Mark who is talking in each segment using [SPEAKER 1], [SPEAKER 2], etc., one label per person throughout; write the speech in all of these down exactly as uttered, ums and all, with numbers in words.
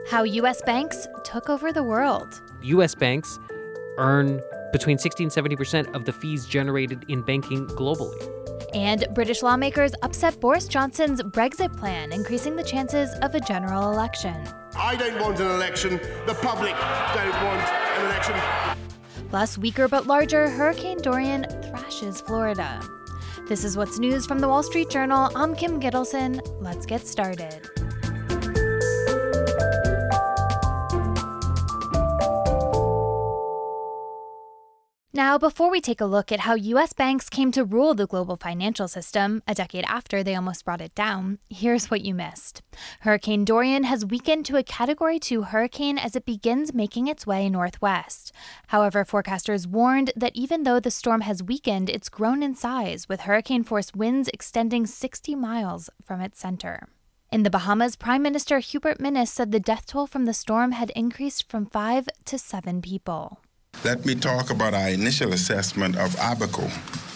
[SPEAKER 1] How U S banks took over the world.
[SPEAKER 2] U S banks earn between sixty and seventy percent of the fees generated in banking globally.
[SPEAKER 1] And British lawmakers upset Boris Johnson's Brexit plan, increasing the chances of a general election.
[SPEAKER 3] I don't want an election. The public don't want an election.
[SPEAKER 1] Plus, weaker but larger, Hurricane Dorian thrashes Florida. This is What's News from the Wall Street Journal. I'm Kim Gittleson. Let's get started. Now, before we take a look at how U S banks came to rule the global financial system a decade after they almost brought it down, here's what you missed. Hurricane Dorian has weakened to a Category two hurricane as it begins making its way northwest. However, forecasters warned that even though the storm has weakened, it's grown in size, with hurricane-force winds extending sixty miles from its center. In the Bahamas, Prime Minister Hubert Minnis said the death toll from the storm had increased from five to seven people.
[SPEAKER 4] Let me talk about our initial assessment of Abaco.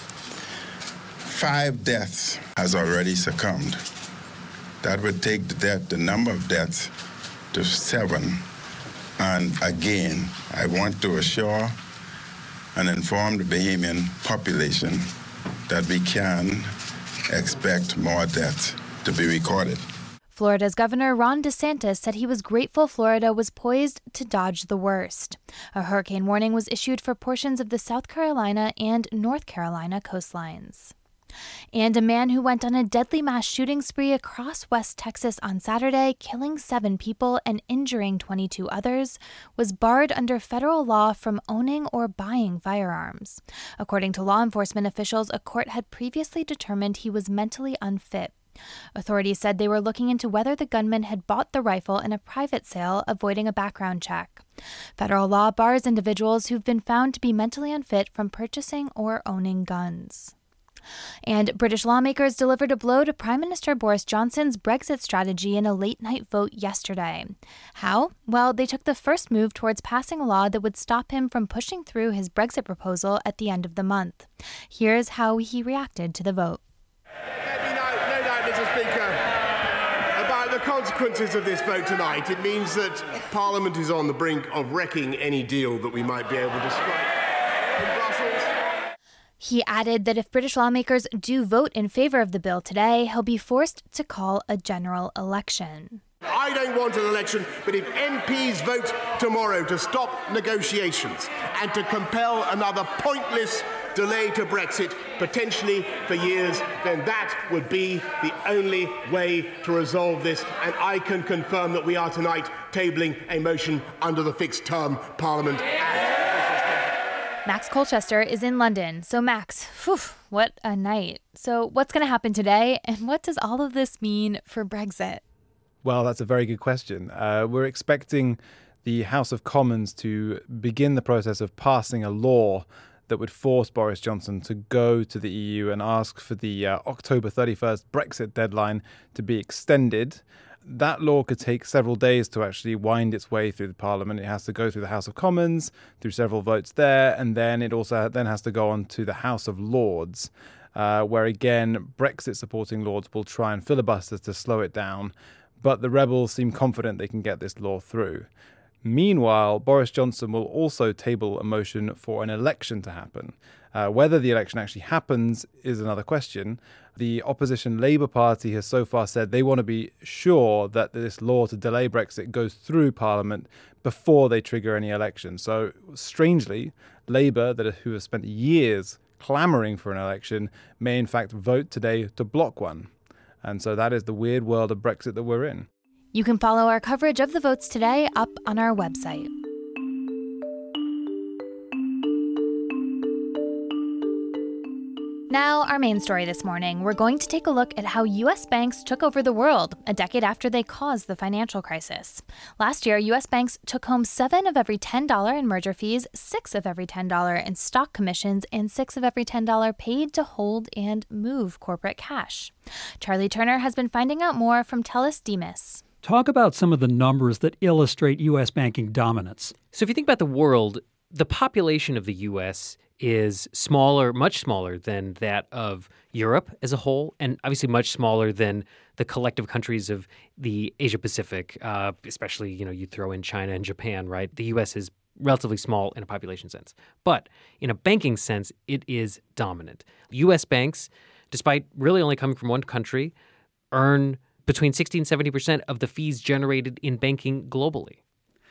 [SPEAKER 4] Five deaths has already succumbed. That would take the death, the number of deaths to seven. And again, I want to assure and inform the Bahamian population that we can expect more deaths to be recorded.
[SPEAKER 1] Florida's Governor Ron DeSantis said he was grateful Florida was poised to dodge the worst. A hurricane warning was issued for portions of the South Carolina and North Carolina coastlines. And a man who went on a deadly mass shooting spree across West Texas on Saturday, killing seven people and injuring twenty-two others, was barred under federal law from owning or buying firearms. According to law enforcement officials, a court had previously determined he was mentally unfit. Authorities said they were looking into whether the gunman had bought the rifle in a private sale, avoiding a background check. Federal law bars individuals who've been found to be mentally unfit from purchasing or owning guns. And British lawmakers delivered a blow to Prime Minister Boris Johnson's Brexit strategy in a late-night vote yesterday. How? Well, they took the first move towards passing a law that would stop him from pushing through his Brexit proposal at the end of the month. Here's how he reacted to the vote.
[SPEAKER 3] The consequences of this vote tonight, it means that Parliament is on the brink of wrecking any deal that we might be able to strike in Brussels.
[SPEAKER 1] He added that if British lawmakers do vote in favor of the bill today, he'll be forced to call a general election.
[SPEAKER 3] I don't want an election, but if M Ps vote tomorrow to stop negotiations and to compel another pointless delay to Brexit, potentially for years, then that would be the only way to resolve this. And I can confirm that we are tonight tabling a motion under the Fixed Term Parliament Act.
[SPEAKER 1] Max Colchester is in London. So Max, whew, what a night. So what's going to happen today, and what does all of this mean for Brexit?
[SPEAKER 5] Well, that's a very good question. Uh, we're expecting the House of Commons to begin the process of passing a law that would force Boris Johnson to go to the E U and ask for the uh, October thirty-first Brexit deadline to be extended. That law could take several days to actually wind its way through the Parliament. It has to go through the House of Commons, through several votes there, and then it also then has to go on to the House of Lords, uh, where again, Brexit-supporting Lords will try and filibuster to slow it down. But the rebels seem confident they can get this law through. Meanwhile, Boris Johnson will also table a motion for an election to happen. Uh, whether the election actually happens is another question. The opposition Labour Party has so far said they want to be sure that this law to delay Brexit goes through Parliament before they trigger any election. So, strangely, Labour, that who has spent years clamouring for an election, may in fact vote today to block one. And so that is the weird world of Brexit that we're in.
[SPEAKER 1] You can follow our coverage of the votes today up on our website. Now, our main story this morning. We're going to take a look at how U S banks took over the world a decade after they caused the financial crisis. Last year, U S banks took home seven of every ten dollars in merger fees, six of every ten dollars in stock commissions, and six of every ten dollars paid to hold and move corporate cash. Charlie Turner has been finding out more from Telus Demas.
[SPEAKER 6] Talk about some of the numbers that illustrate U S banking dominance.
[SPEAKER 2] So if you think about the world, the population of the U S is smaller, much smaller than that of Europe as a whole, and obviously much smaller than the collective countries of the Asia Pacific, uh, especially, you know, you throw in China and Japan, right? The U S is relatively small in a population sense. But in a banking sense, it is dominant. U S banks, despite really only coming from one country, earn between sixty and seventy percent of the fees generated in banking globally.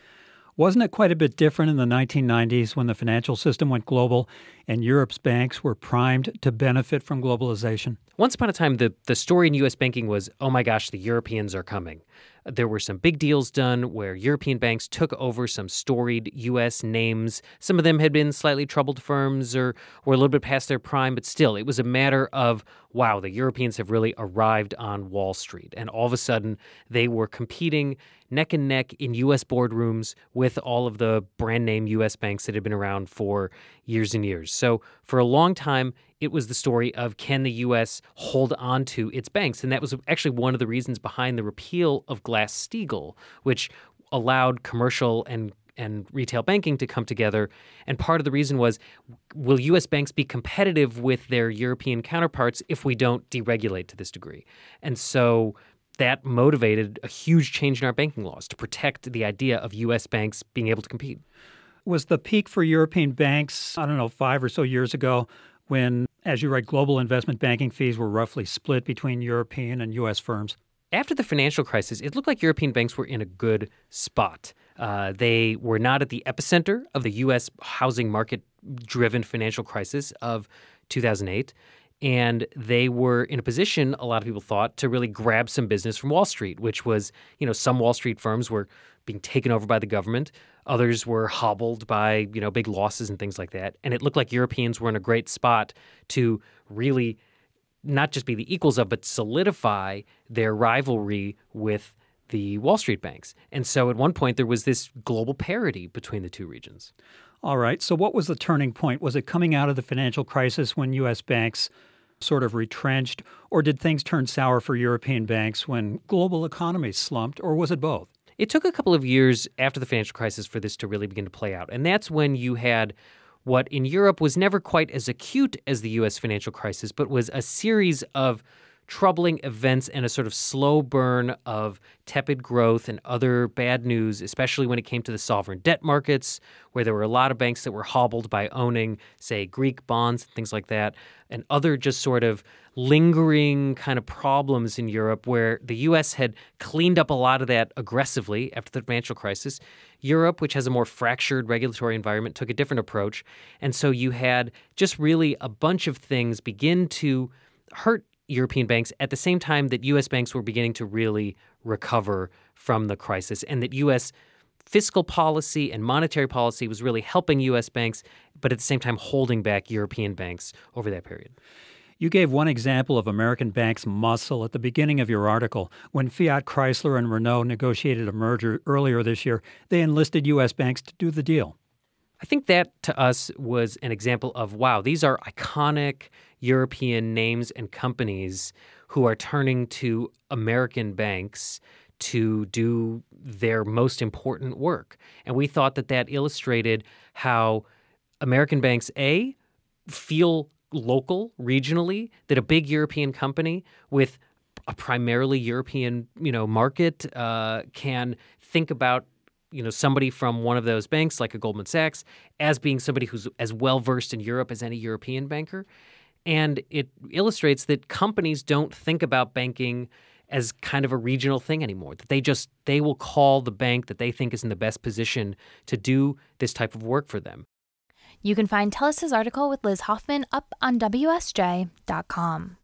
[SPEAKER 6] Wasn't it quite a bit different in the nineteen nineties when the financial system went global and Europe's banks were primed to benefit from globalization?
[SPEAKER 2] Once upon a time, the, the story in U S banking was, oh my gosh, the Europeans are coming. There were some big deals done where European banks took over some storied U S names. Some of them had been slightly troubled firms or were a little bit past their prime, but still, it was a matter of, wow, the Europeans have really arrived on Wall Street. And all of a sudden, they were competing neck and neck in U S boardrooms with all of the brand name U S banks that had been around for years and years. So for a long time, it was the story of, can the U S hold on to its banks? And that was actually one of the reasons behind the repeal of Glass-Steagall, which allowed commercial and and retail banking to come together. And part of the reason was, will U S banks be competitive with their European counterparts if we don't deregulate to this degree? And so that motivated a huge change in our banking laws to protect the idea of U S banks being able to compete.
[SPEAKER 6] Was the peak for European banks, I don't know, five or so years ago, when, as you write, global investment banking fees were roughly split between European and U S firms?
[SPEAKER 2] After the financial crisis, it looked like European banks were in a good spot. Uh, they were not at the epicenter of the U S housing market-driven financial crisis of two thousand eight. And they were in a position, a lot of people thought, to really grab some business from Wall Street, which was, you know, some Wall Street firms were being taken over by the government. Others were hobbled by, you know, big losses and things like that. And it looked like Europeans were in a great spot to really not just be the equals of, but solidify their rivalry with the Wall Street banks. And so at one point, there was this global parity between the two regions.
[SPEAKER 6] All right. So what was the turning point? Was it coming out of the financial crisis when U S banks sort of retrenched, or did things turn sour for European banks when global economies slumped, or was it both?
[SPEAKER 2] It took a couple of years after the financial crisis for this to really begin to play out. And that's when you had what in Europe was never quite as acute as the U S financial crisis, but was a series of troubling events and a sort of slow burn of tepid growth and other bad news, especially when it came to the sovereign debt markets, where there were a lot of banks that were hobbled by owning, say, Greek bonds and things like that, and other just sort of lingering kind of problems in Europe where the U S had cleaned up a lot of that aggressively after the financial crisis. Europe, which has a more fractured regulatory environment, took a different approach. And so you had just really a bunch of things begin to hurt European banks at the same time that U S banks were beginning to really recover from the crisis, and that U S fiscal policy and monetary policy was really helping U S banks, but at the same time holding back European banks over that period.
[SPEAKER 6] You gave one example of American banks' muscle at the beginning of your article. When Fiat Chrysler and Renault negotiated a merger earlier this year, they enlisted U S banks to do the deal.
[SPEAKER 2] I think that to us was an example of, wow, these are iconic European names and companies who are turning to American banks to do their most important work. And we thought that that illustrated how American banks, A, feel local, regionally, that a big European company with a primarily European, you know, market uh, can think about you know, somebody from one of those banks, like a Goldman Sachs, as being somebody who's as well-versed in Europe as any European banker. And it illustrates that companies don't think about banking as kind of a regional thing anymore, that they just, they will call the bank that they think is in the best position to do this type of work for them.
[SPEAKER 1] You can find Tellus's article with Liz Hoffman up on W S J dot com.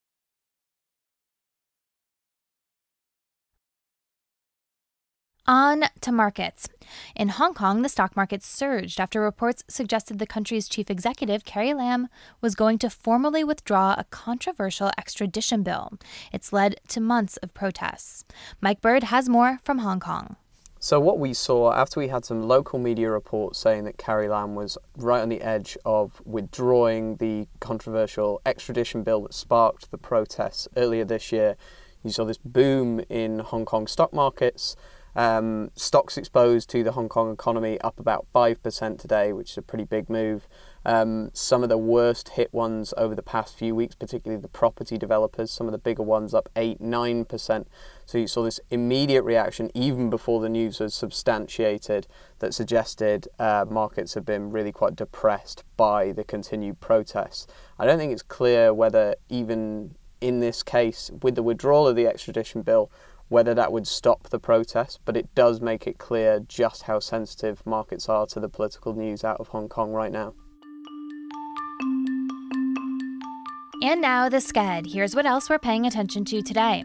[SPEAKER 1] On to markets. In Hong Kong, the stock market surged after reports suggested the country's chief executive, Carrie Lam, was going to formally withdraw a controversial extradition bill. It's led to months of protests. Mike Bird has more from Hong Kong.
[SPEAKER 7] So what we saw after we had some local media reports saying that Carrie Lam was right on the edge of withdrawing the controversial extradition bill that sparked the protests earlier this year, you saw this boom in Hong Kong stock markets. Um, stocks exposed to the Hong Kong economy up about five percent today, which is a pretty big move. Um, some of the worst hit ones over the past few weeks, particularly the property developers, some of the bigger ones up eight, nine percent. So you saw this immediate reaction even before the news was substantiated that suggested uh, markets have been really quite depressed by the continued protests. I don't think it's clear whether even in this case, with the withdrawal of the extradition bill, whether that would stop the protests, but it does make it clear just how sensitive markets are to the political news out of Hong Kong right now.
[SPEAKER 1] And now the Sched. Here's what else we're paying attention to today.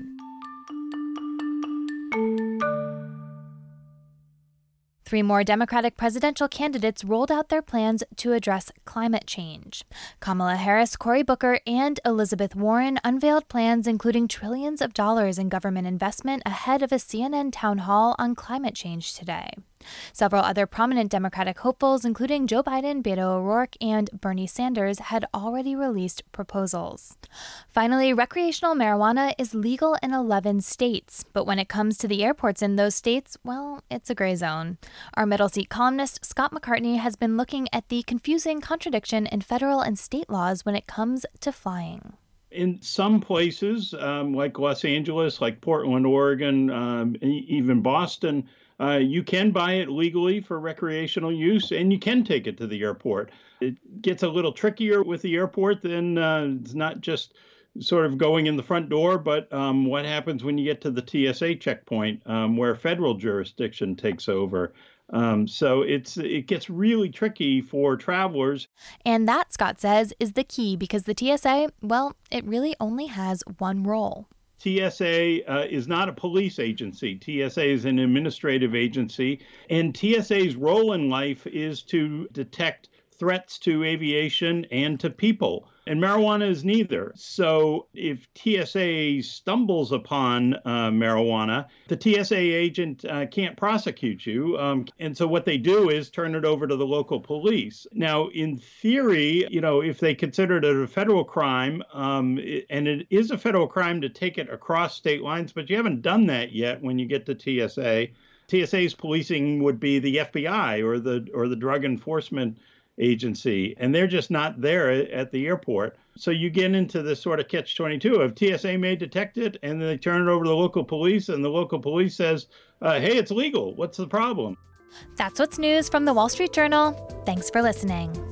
[SPEAKER 1] Three more Democratic presidential candidates rolled out their plans to address climate change. Kamala Harris, Cory Booker, and Elizabeth Warren unveiled plans including trillions of dollars in government investment ahead of a C N N town hall on climate change today. Several other prominent Democratic hopefuls, including Joe Biden, Beto O'Rourke, and Bernie Sanders, had already released proposals. Finally, recreational marijuana is legal in eleven states, but when it comes to the airports in those states, well, it's a gray zone. Our middle seat columnist, Scott McCartney, has been looking at the confusing contradiction in federal and state laws when it comes to flying.
[SPEAKER 8] In some places, um, like Los Angeles, like Portland, Oregon, um, even Boston, Uh, you can buy it legally for recreational use, and you can take it to the airport. It gets a little trickier with the airport than uh, it's not just sort of going in the front door, but um, what happens when you get to the T S A checkpoint um, where federal jurisdiction takes over. Um, so it's it gets really tricky for travelers.
[SPEAKER 1] And that, Scott says, is the key because the T S A, well, it really only has one role.
[SPEAKER 8] T S A uh, is not a police agency. T S A is an administrative agency, and T S A's role in life is to detect threats to aviation and to people. And marijuana is neither. So if T S A stumbles upon uh, marijuana, the T S A agent uh, can't prosecute you. Um, and so what they do is turn it over to the local police. Now, in theory, you know, if they considered it a federal crime, um, it, and it is a federal crime to take it across state lines, but you haven't done that yet when you get to T S A. T S A's policing would be the F B I or the or the Drug Enforcement Agency, and they're just not there at the airport. So you get into this sort of catch twenty-two of T S A may detect it, and then they turn it over to the local police, and the local police says, uh, hey, it's legal. What's the problem?
[SPEAKER 1] That's what's news from the Wall Street Journal. Thanks for listening.